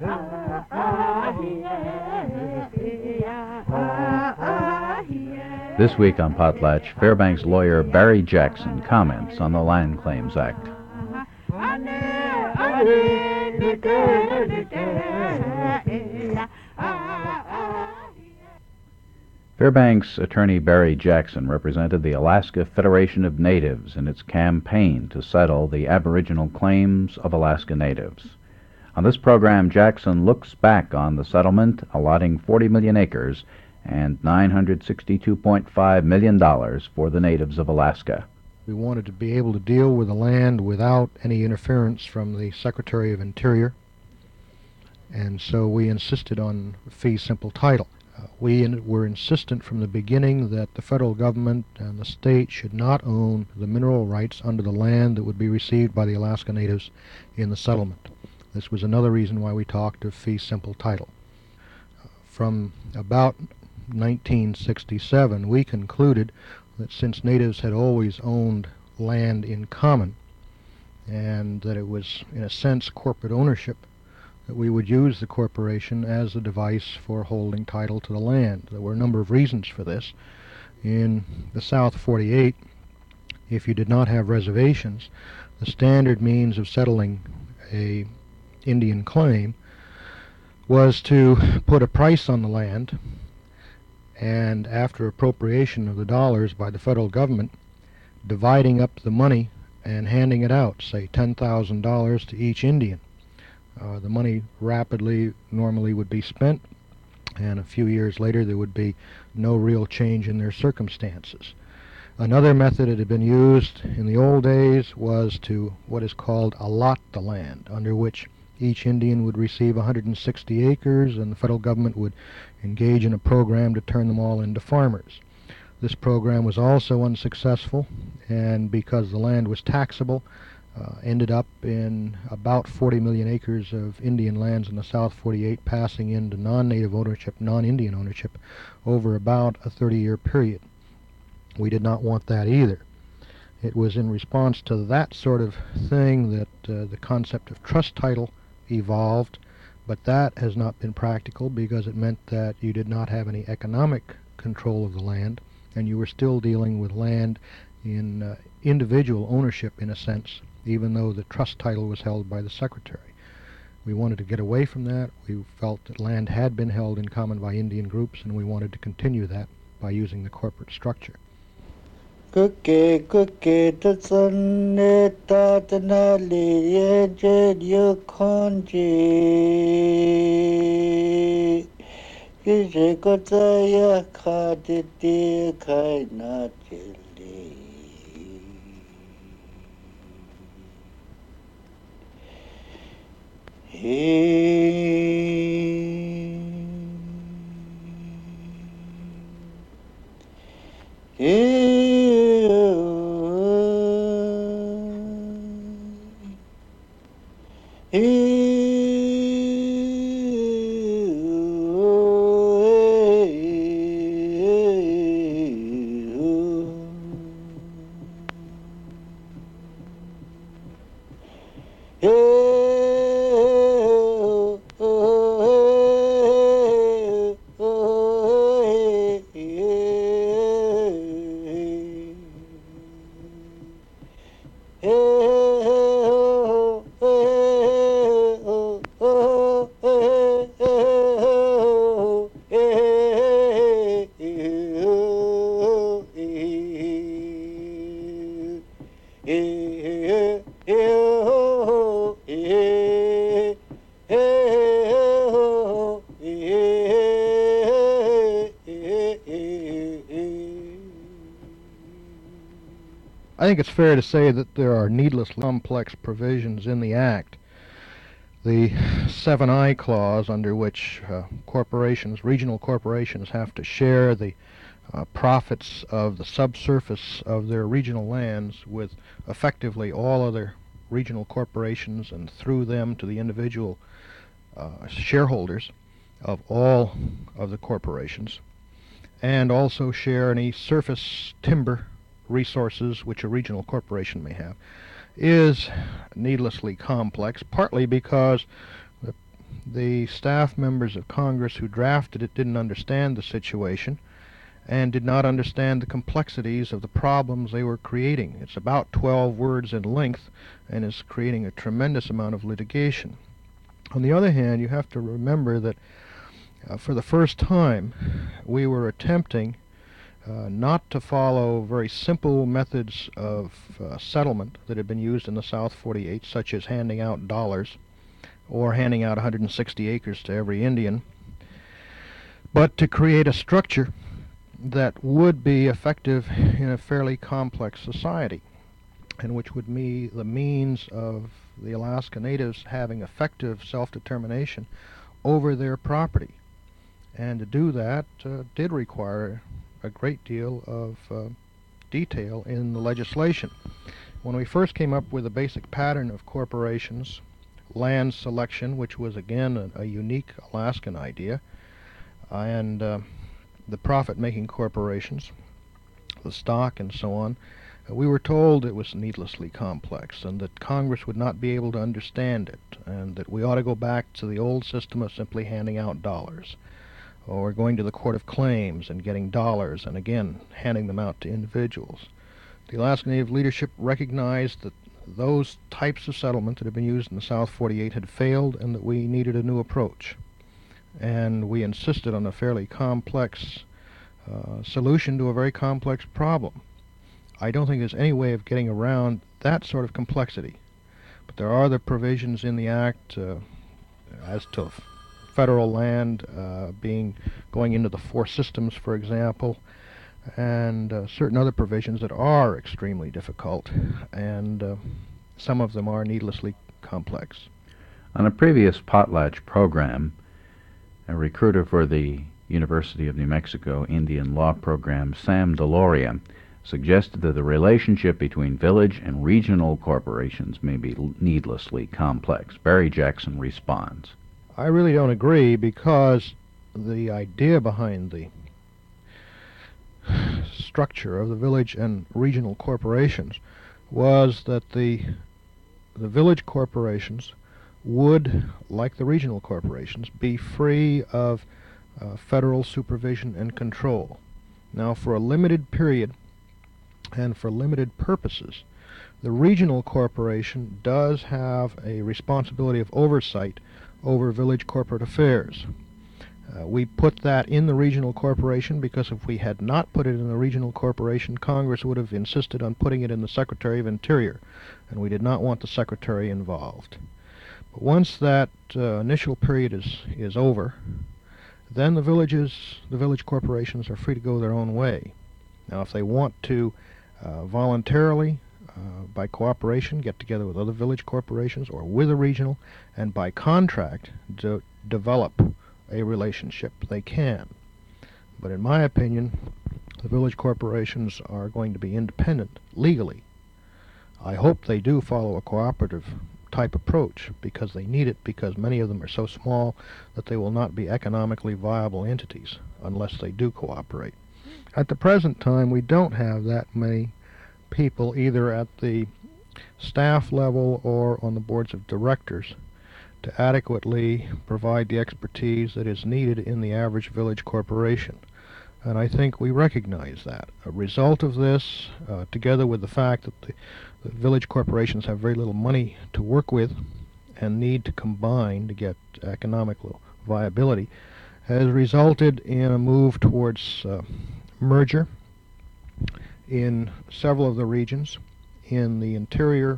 This week on Potlatch, Fairbanks lawyer Barry Jackson comments on the Land Claims Act. Fairbanks attorney Barry Jackson represented the Alaska Federation of Natives in its campaign to settle the Aboriginal claims of Alaska Natives. On this program, Jackson looks back on the settlement allotting 40 million acres and $962.5 million for the natives of Alaska. We wanted to be able to deal with the land without any interference from the Secretary of Interior, and so we insisted on fee simple title. We were insistent from the beginning that the federal government and the state should not own the mineral rights under the land that would be received by the Alaska Natives in the settlement. This was another reason why we talked of fee simple title. From about 1967, we concluded that since natives had always owned land in common, and that it was, in a sense, corporate ownership, that we would use the corporation as a device for holding title to the land. There were a number of reasons for this. In the South 48, if you did not have reservations, the standard means of settling a Indian claim was to put a price on the land, and after appropriation of the dollars by the federal government, dividing up the money and handing it out, say $10,000 to each Indian. The money rapidly normally would be spent, and a few years later there would be no real change in their circumstances. Another method that had been used in the old days was to what is called allot the land, under which each Indian would receive 160 acres and the federal government would engage in a program to turn them all into farmers. This program was also unsuccessful, and because the land was taxable, ended up in about 40 million acres of Indian lands in the South 48 passing into non-native ownership, non-Indian ownership, over about a 30-year period. We did not want that either. It was in response to that sort of thing that the concept of trust title evolved, but that has not been practical because it meant that you did not have any economic control of the land, and you were still dealing with land in individual ownership in a sense, even though the trust title was held by the Secretary. We wanted to get away from that. We felt that land had been held in common by Indian groups, and we wanted to continue that by using the corporate structure. I think it's fair to say that there are needlessly complex provisions in the Act. The 7I clause, under which corporations, regional corporations, have to share the profits of the subsurface of their regional lands with effectively all other regional corporations, and through them to the individual shareholders of all of the corporations, and also share any surface timber resources which a regional corporation may have, is needlessly complex, partly because The staff members of Congress who drafted it didn't understand the situation and did not understand the complexities of the problems they were creating. It's about 12 words in length and is creating a tremendous amount of litigation. On the other hand, you have to remember that for the first time we were attempting not to follow very simple methods of settlement that had been used in the South 48, such as handing out dollars or handing out 160 acres to every Indian, but to create a structure that would be effective in a fairly complex society, and which would be the means of the Alaska Natives having effective self-determination over their property. And to do that did require a great deal of detail in the legislation. When we first came up with a basic pattern of corporations, land selection, which was again a unique Alaskan idea, and the profit-making corporations, the stock and so on, we were told it was needlessly complex and that Congress would not be able to understand it, and that we ought to go back to the old system of simply handing out dollars, or going to the Court of Claims and getting dollars and again handing them out to individuals. The Alaska Native leadership recognized that those types of settlement that had been used in the South 48 had failed and that we needed a new approach. And we insisted on a fairly complex solution to a very complex problem. I don't think there's any way of getting around that sort of complexity. But there are the provisions in the Act as to federal land going into the four systems, for example, and certain other provisions that are extremely difficult, and some of them are needlessly complex. On a previous Potlatch program, a recruiter for the University of New Mexico Indian Law Program, Sam Deloria, suggested that the relationship between village and regional corporations may be needlessly complex. Barry Jackson responds. I really don't agree, because the idea behind the structure of the village and regional corporations was that the village corporations would, like the regional corporations, be free of federal supervision and control. Now, for a limited period and for limited purposes, the regional corporation does have a responsibility of oversight over village corporate affairs. We put that in the regional corporation because if we had not put it in the regional corporation, Congress would have insisted on putting it in the Secretary of Interior, and we did not want the Secretary involved. But once that initial period is over, then the village corporations are free to go their own way. Now, if they want to voluntarily, by cooperation, get together with other village corporations or with a regional, and by contract develop a relationship, they can. But in my opinion, the village corporations are going to be independent legally. I hope they do follow a cooperative type approach, because they need it, because many of them are so small that they will not be economically viable entities unless they do cooperate. At the present time, we don't have that many people either at the staff level or on the boards of directors to adequately provide the expertise that is needed in the average village corporation. And I think we recognize that. A result of this, together with the fact that the village corporations have very little money to work with and need to combine to get economical viability, has resulted in a move towards merger in several of the regions. In the interior,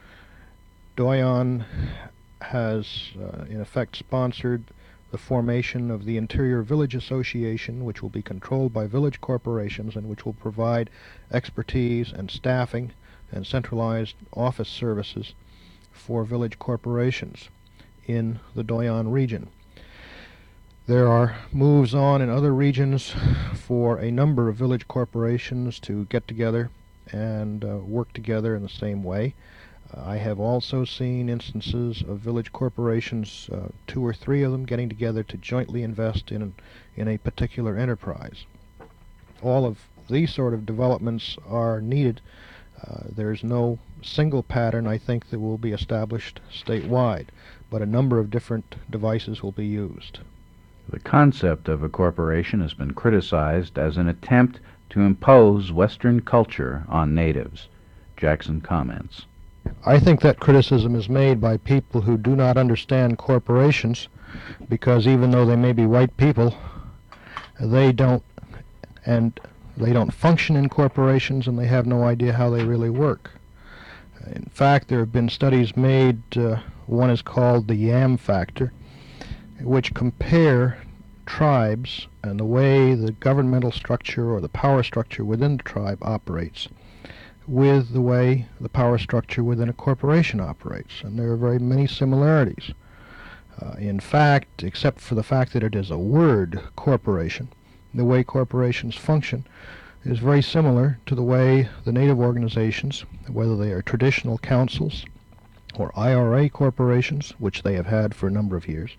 Doyon has in effect sponsored the formation of the Interior Village Association, which will be controlled by village corporations and which will provide expertise and staffing and centralized office services for village corporations in the Doyon region. There are moves on in other regions for a number of village corporations to get together and work together in the same way. I have also seen instances of village corporations, 2 or 3 of them, getting together to jointly invest in a particular enterprise. All of these sort of developments are needed. There's no single pattern, I think, that will be established statewide. but a number of different devices will be used. The concept of a corporation has been criticized as an attempt to impose Western culture on natives. Jackson comments. I think that criticism is made by people who do not understand corporations, because even though they may be white people, they don't function in corporations, and they have no idea how they really work. In fact, there have been studies made, one is called the Yam Factor, which compare tribes and the way the governmental structure or the power structure within the tribe operates with the way the power structure within a corporation operates, and there are very many similarities. In fact, except for the fact that it is a word, corporation, the way corporations function is very similar to the way the native organizations, whether they are traditional councils or IRA corporations, which they have had for a number of years,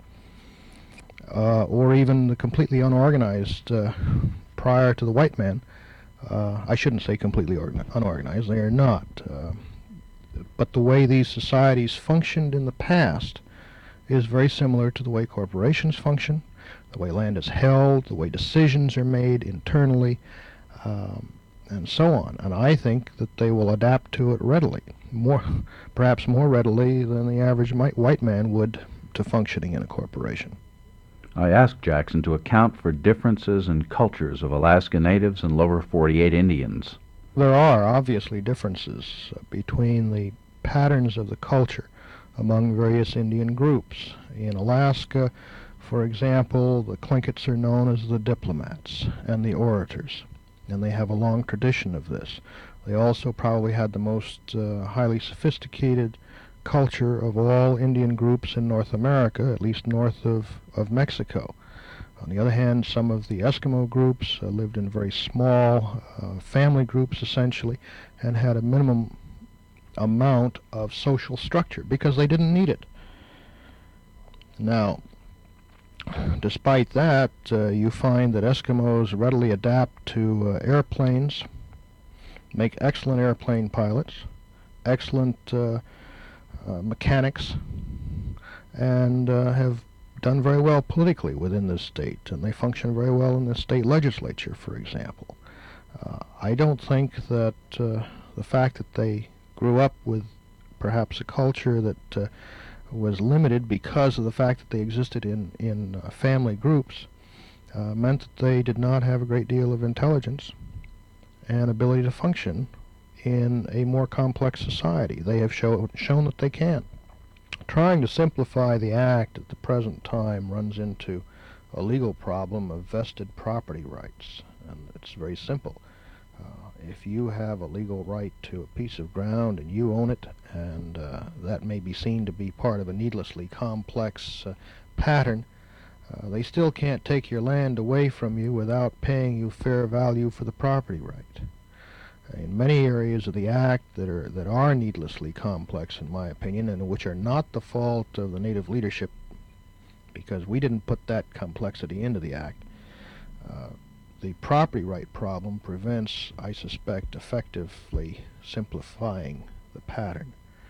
or even the completely unorganized prior to the white man. I shouldn't say completely unorganized, they are not. But the way these societies functioned in the past is very similar to the way corporations function, the way land is held, the way decisions are made internally, and so on. And I think that they will adapt to it readily, perhaps more readily than the average white man would to functioning in a corporation. I asked Jackson to account for differences in cultures of Alaska Natives and Lower 48 Indians. There are obviously differences between the patterns of the culture among various Indian groups. In Alaska, for example, the Tlinkits are known as the diplomats and the orators, and they have a long tradition of this. They also probably had the most highly sophisticated culture of all Indian groups in North America, at least north of Mexico. On the other hand, some of the Eskimo groups lived in very small family groups, essentially, and had a minimum amount of social structure because they didn't need it. Now, despite that, you find that Eskimos readily adapt to airplanes, make excellent airplane pilots, excellent mechanics, and have done very well politically within this state, and they function very well in the state legislature, for example. I don't think that the fact that they grew up with perhaps a culture that was limited because of the fact that they existed in family groups meant that they did not have a great deal of intelligence and ability to function in a more complex society. They have shown that they can. Trying to simplify the act at the present time runs into a legal problem of vested property rights, and it's very simple. If you have a legal right to a piece of ground and you own it, and that may be seen to be part of a needlessly complex pattern, they still can't take your land away from you without paying you fair value for the property right. In many areas of the Act that are needlessly complex, in my opinion, and which are not the fault of the Native leadership, because we didn't put that complexity into the Act, the property right problem prevents, I suspect, effectively simplifying the pattern.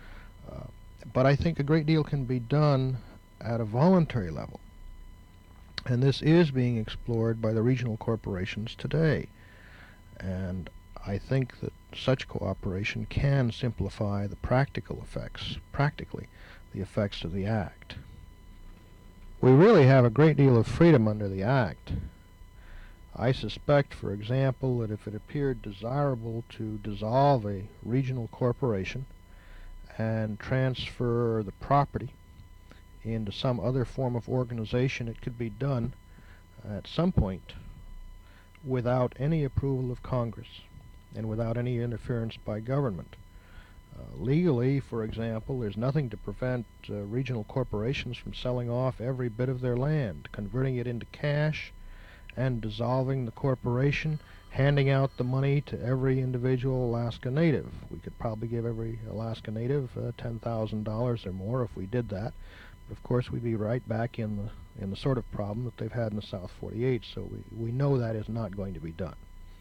But I think a great deal can be done at a voluntary level, and this is being explored by the regional corporations today. And I think that such cooperation can simplify the practically, the effects of the Act. We really have a great deal of freedom under the Act. I suspect, for example, that if it appeared desirable to dissolve a regional corporation and transfer the property into some other form of organization, it could be done at some point without any approval of Congress and without any interference by government. Legally, for example, there's nothing to prevent regional corporations from selling off every bit of their land, converting it into cash, and dissolving the corporation, handing out the money to every individual Alaska Native. We could probably give every Alaska Native $10,000 or more if we did that. But of course, we'd be right back in the sort of problem that they've had in the South 48, so we know that is not going to be done.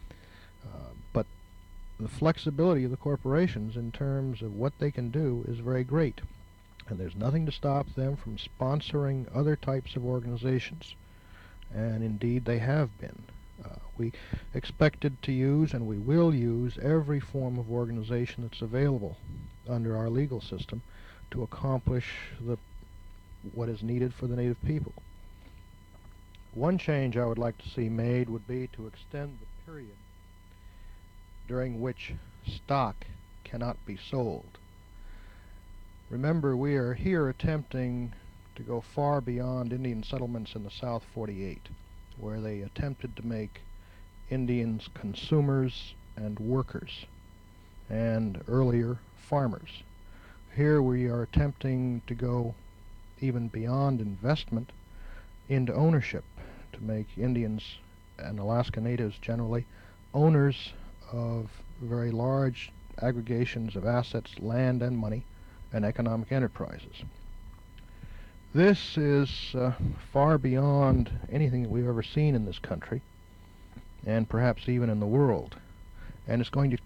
But the flexibility of the corporations in terms of what they can do is very great. And there's nothing to stop them from sponsoring other types of organizations. And indeed they have been. We expected to use, and we will use, every form of organization that's available under our legal system to accomplish what is needed for the Native people. One change I would like to see made would be to extend the period during which stock cannot be sold. Remember, we are here attempting to go far beyond Indian settlements in the South 48, where they attempted to make Indians consumers and workers, and earlier farmers. Here we are attempting to go even beyond investment into ownership, to make Indians and Alaska Natives generally owners of very large aggregations of assets, land and money, and economic enterprises. This is far beyond anything that we've ever seen in this country, and perhaps even in the world. And it's going to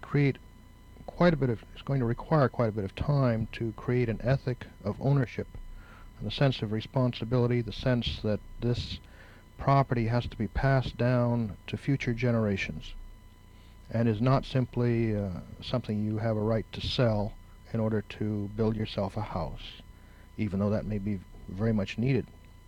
require quite a bit of time to create an ethic of ownership and the sense of responsibility, the sense that this property has to be passed down to future generations and is not simply something you have a right to sell in order to build yourself a house, even though that may be very much needed.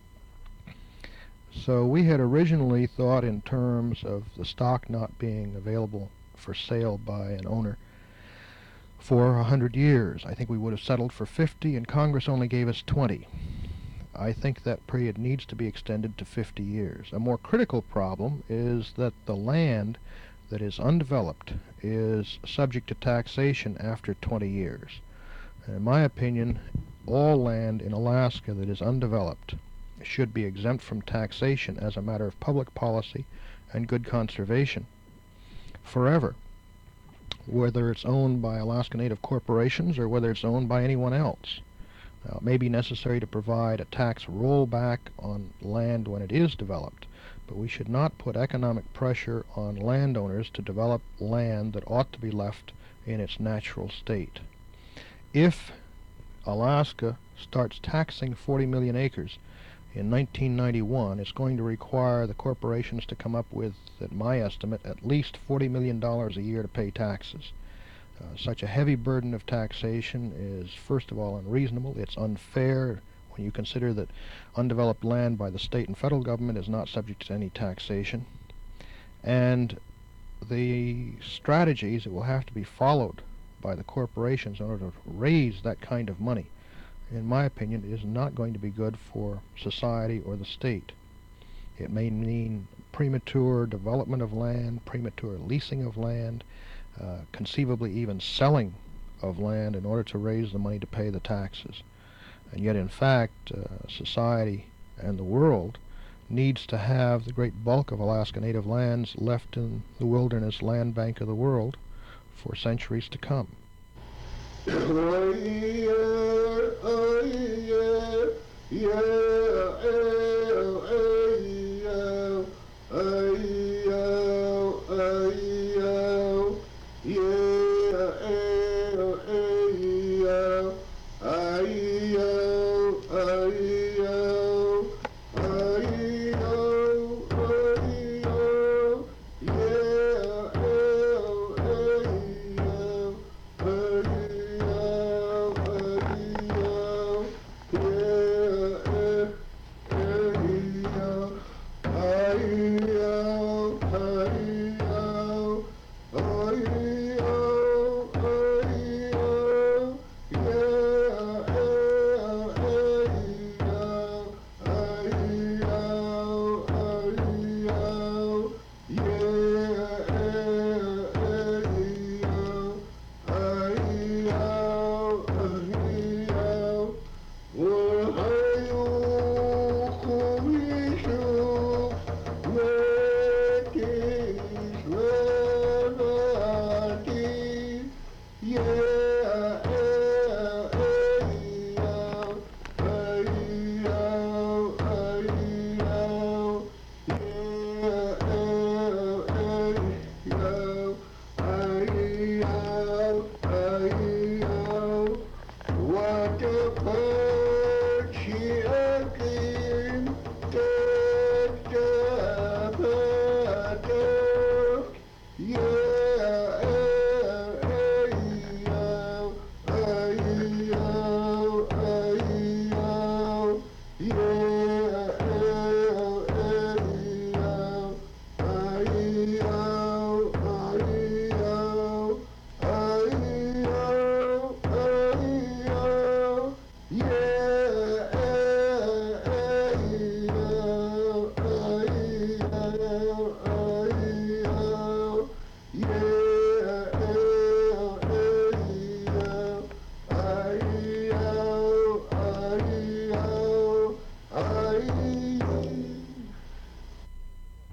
So we had originally thought in terms of the stock not being available for sale by an owner for 100 years. I think we would have settled for 50, and Congress only gave us 20. I think that period needs to be extended to 50 years. A more critical problem is that the land that is undeveloped is subject to taxation after 20 years. And in my opinion, all land in Alaska that is undeveloped should be exempt from taxation as a matter of public policy and good conservation forever, whether it's owned by Alaska Native corporations or whether it's owned by anyone else. Now, it may be necessary to provide a tax rollback on land when it is developed, but we should not put economic pressure on landowners to develop land that ought to be left in its natural state. If Alaska starts taxing 40 million acres in 1991, it's going to require the corporations to come up with, at my estimate, at least $40 million a year to pay taxes. Such a heavy burden of taxation is, first of all, unreasonable. It's unfair when you consider that undeveloped land by the state and federal government is not subject to any taxation. And the strategies that will have to be followed by the corporations in order to raise that kind of money, in my opinion, is not going to be good for society or the state. It may mean premature development of land, premature leasing of land, conceivably even selling of land in order to raise the money to pay the taxes. And yet, in fact, society and the world needs to have the great bulk of Alaska Native lands left in the wilderness land bank of the world for centuries to come.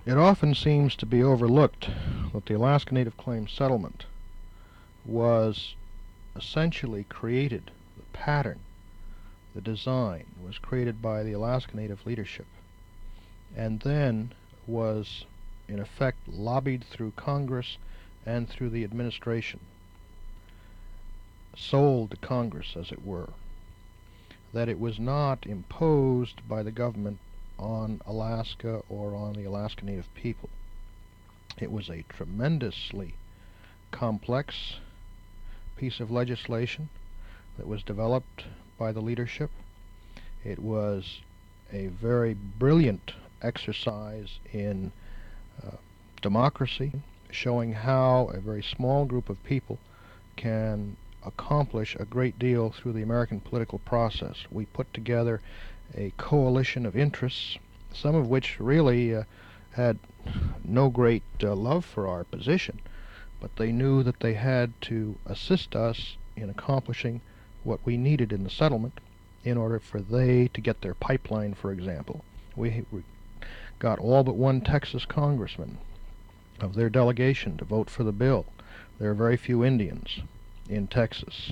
It often seems to be overlooked that the Alaska Native Claims Settlement was essentially created, the pattern, the design was created by the Alaska Native leadership, and then was in effect lobbied through Congress and through the administration, sold to Congress as it were, that it was not imposed by the government on Alaska or on the Alaska Native people. It was a tremendously complex piece of legislation that was developed by the leadership. It was a very brilliant exercise in democracy, showing how a very small group of people can accomplish a great deal through the American political process. We put together a coalition of interests, some of which really had no great love for our position, but they knew that they had to assist us in accomplishing what we needed in the settlement in order for they to get their pipeline, for example. We got all but one Texas congressman of their delegation to vote for the bill. There are very few Indians in Texas.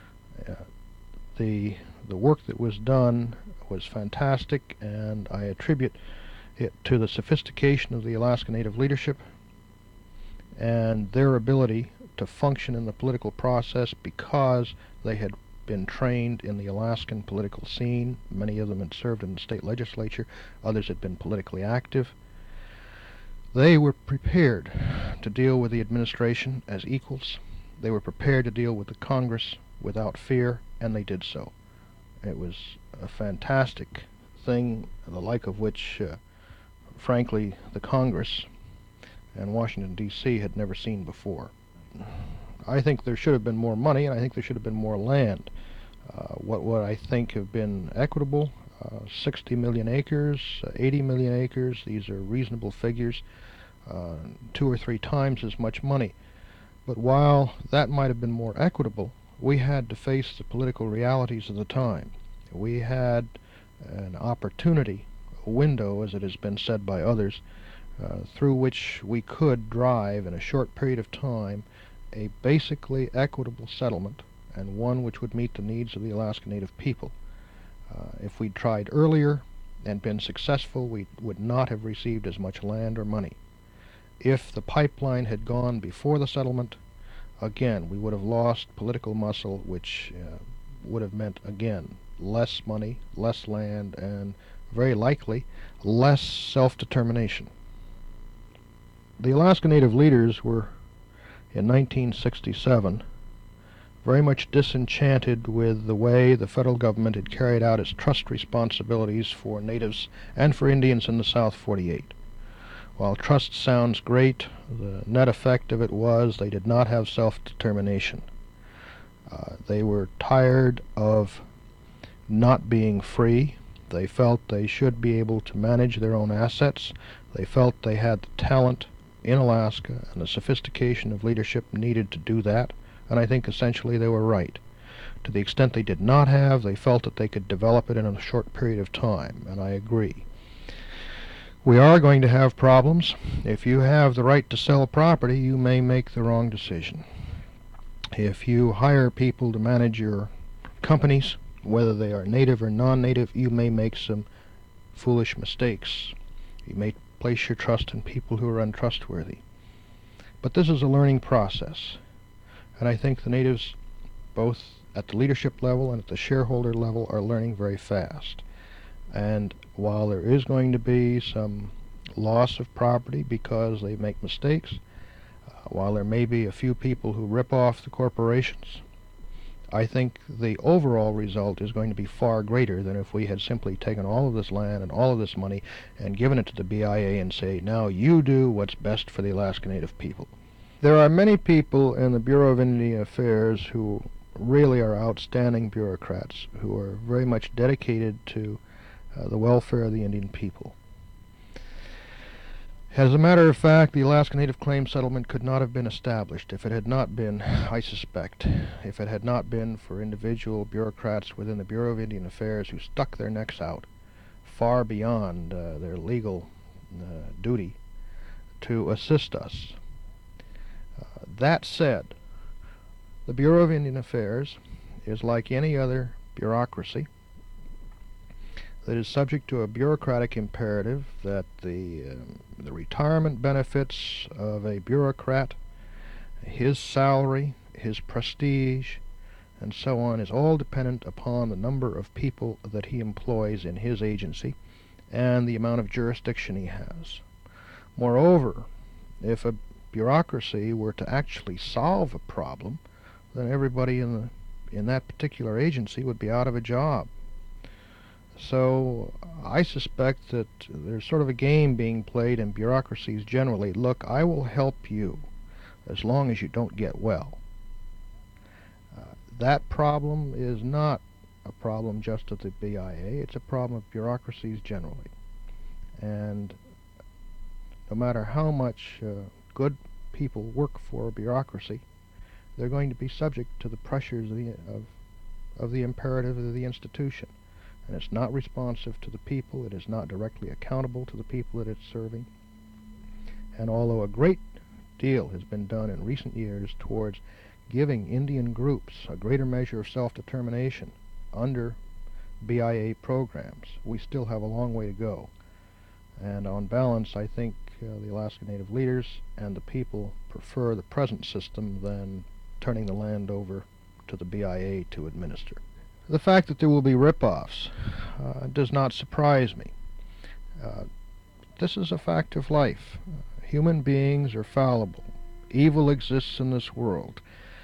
The work that was done was fantastic, and I attribute it to the sophistication of the Alaska Native leadership and their ability to function in the political process because they had been trained in the Alaskan political scene. Many of them had served in the state legislature, others had been politically active. They were prepared to deal with the administration as equals. They were prepared to deal with the Congress without fear, and they did so. It was a fantastic thing, the like of which, frankly, the Congress and Washington, D.C. had never seen before. I think there should have been more money, and I think there should have been more land. What I think have been equitable, 60 million acres, 80 million acres, these are reasonable figures, 2 or 3 times as much money. But while that might have been more equitable, we had to face the political realities of the time. We had an opportunity, a window, as it has been said by others, through which we could drive in a short period of time a basically equitable settlement, and one which would meet the needs of the Alaska Native people. If we'd tried earlier and been successful, we would not have received as much land or money. If the pipeline had gone before the settlement, again, we would have lost political muscle, which would have meant, again, less money, less land, and very likely less self-determination. The Alaska Native leaders were, in 1967, very much disenchanted with the way the federal government had carried out its trust responsibilities for natives and for Indians in the South 48. While trust sounds great, the net effect of it was they did not have self-determination. They were tired of not being free. They felt they should be able to manage their own assets. They felt they had the talent in Alaska and the sophistication of leadership needed to do that, and I think essentially they were right. To the extent they did not have, they felt that they could develop it in a short period of time, and I agree. We are going to have problems. If you have the right to sell property, you may make the wrong decision. If you hire people to manage your companies, whether they are native or non-native, you may make some foolish mistakes. You may place your trust in people who are untrustworthy. But this is a learning process, and I think the natives, both at the leadership level and at the shareholder level, are learning very fast. And while there is going to be some loss of property because they make mistakes, while there may be a few people who rip off the corporations, I think the overall result is going to be far greater than if we had simply taken all of this land and all of this money and given it to the BIA and say, now you do what's best for the Alaska Native people. There are many people in the Bureau of Indian Affairs who really are outstanding bureaucrats, who are very much dedicated to the welfare of the Indian people. As a matter of fact, the Alaska Native Claims Settlement could not have been established if it had not been, I suspect, if it had not been for individual bureaucrats within the Bureau of Indian Affairs who stuck their necks out far beyond their legal duty to assist us. That said, the Bureau of Indian Affairs is like any other bureaucracy that is subject to a bureaucratic imperative that the retirement benefits of a bureaucrat, his salary, his prestige, and so on, is all dependent upon the number of people that he employs in his agency and the amount of jurisdiction he has. Moreover, if a bureaucracy were to actually solve a problem, then everybody in that particular agency would be out of a job. So I suspect that there's sort of a game being played in bureaucracies generally. Look, I will help you as long as you don't get well. That problem is not a problem just of the BIA. It's a problem of bureaucracies generally. And no matter how much good people work for a bureaucracy, they're going to be subject to the pressures of the imperative of the institution. And it's not responsive to the people. It is not directly accountable to the people that it's serving. And although a great deal has been done in recent years towards giving Indian groups a greater measure of self-determination under BIA programs, we still have a long way to go. And on balance, I think the Alaska Native leaders and the people prefer the present system than turning the land over to the BIA to administer. The fact that there will be rip-offs does not surprise me. This is a fact of life. Human beings are fallible. Evil exists in this world.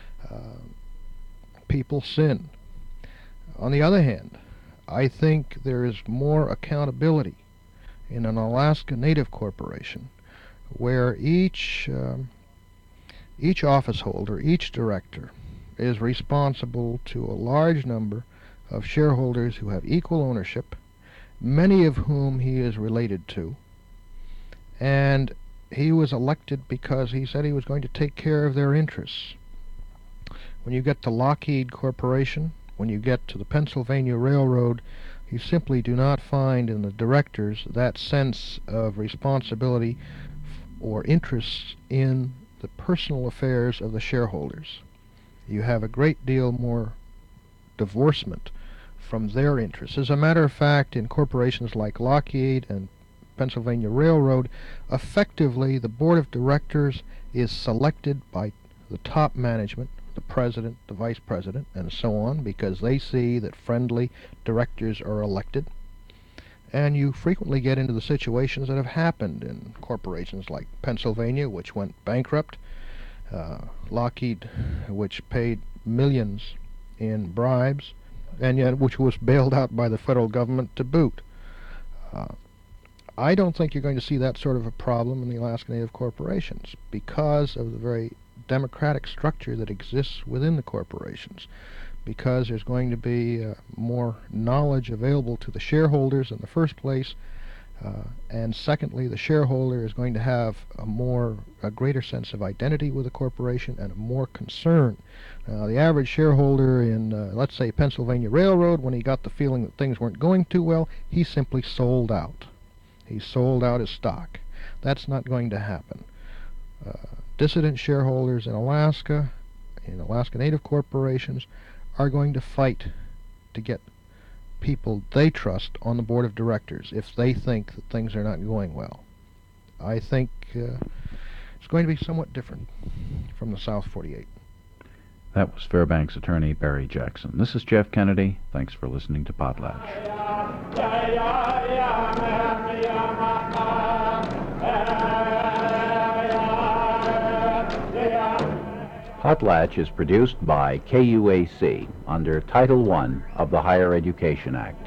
People sin. On the other hand, I think there is more accountability in an Alaska Native corporation where each office holder, each director, is responsible to a large number of shareholders who have equal ownership, many of whom he is related to, and he was elected because he said he was going to take care of their interests. When you get to Lockheed Corporation, when you get to the Pennsylvania Railroad, you simply do not find in the directors that sense of responsibility or interest in the personal affairs of the shareholders. You have a great deal more divorcement from their interests. As a matter of fact, in corporations like Lockheed and Pennsylvania Railroad, effectively the board of directors is selected by the top management, the president, the vice president, and so on, because they see that friendly directors are elected. And you frequently get into the situations that have happened in corporations like Pennsylvania, which went bankrupt, Lockheed, which paid millions in bribes, and yet which was bailed out by the federal government to boot. I don't think you're going to see that sort of a problem in the Alaska Native corporations because of the very democratic structure that exists within the corporations, because there's going to be more knowledge available to the shareholders in the first place, and secondly, the shareholder is going to have a greater sense of identity with the corporation and a more concern. The average shareholder in, let's say, Pennsylvania Railroad, when he got the feeling that things weren't going too well, he simply sold out. He sold out his stock. That's not going to happen. Dissident shareholders in Alaska Native corporations, are going to fight to get people they trust on the board of directors if they think that things are not going well. I think it's going to be somewhat different from the South 48. That was Fairbanks attorney Barry Jackson. This is Jeff Kennedy. Thanks for listening to Potlatch. Potlatch is produced by KUAC under Title I of the Higher Education Act.